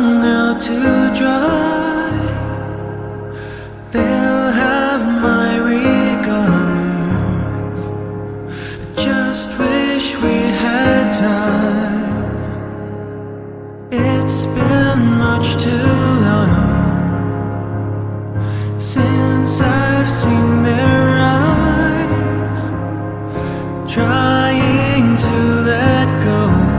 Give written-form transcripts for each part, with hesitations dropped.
tongue out to dry. They'll have my regards. I just wish we had time. It's been much too long since I've seen their eyes, trying to let go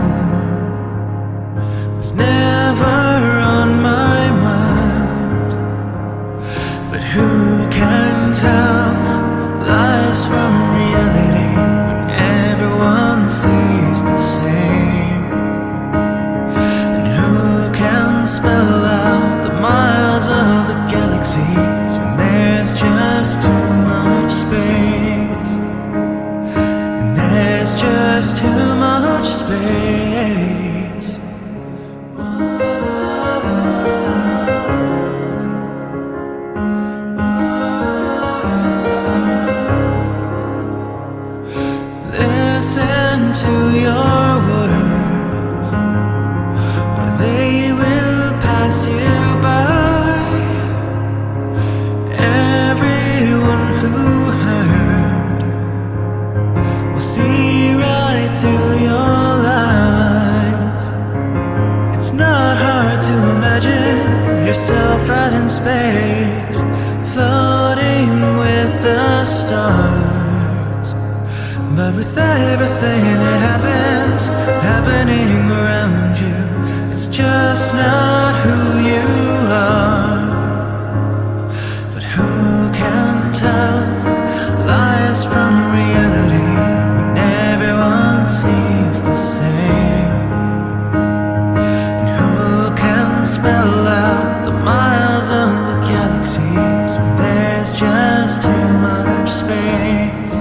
was never on my mind. But who can tell lies from reality when everyone sees the same? And who can spell out the miles of the galaxies when there's just too much space? And there's just too much space. Listen to your words, or they will pass you by. Everyone who heard will see right through your lies. It's not hard to imagine yourself out in space, floating with the stars. But with everything that happens, happening around you, it's just not who you are. But who can tell lies from reality when everyone sees the same? And who can spell out the miles of the galaxies when there's just too much space?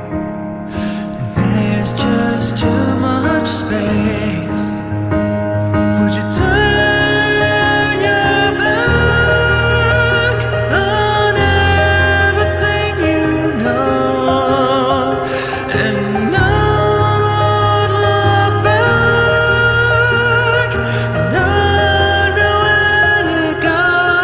There's just too much space. Would you turn your back on everything you know and not look back and not know where to go?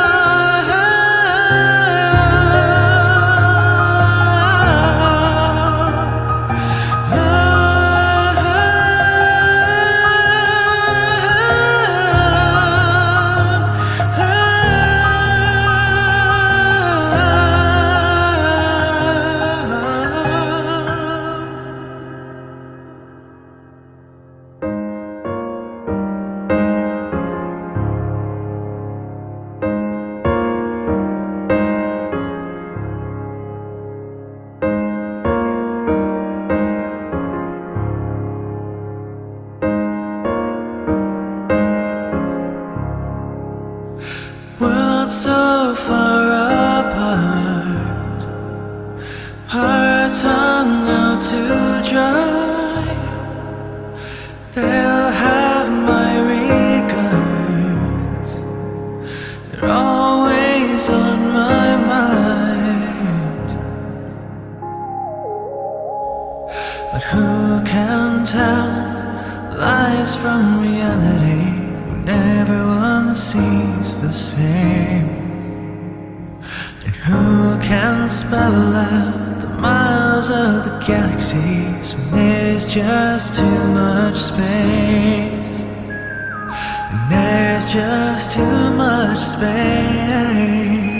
Worlds so far apart, our tongue out to dry. They'll have my regards. They're always on my mind. But who can tell lies from reality when everyone sees the same? And who can spell out the miles of the galaxies when there's just too much space? And there's just too much space.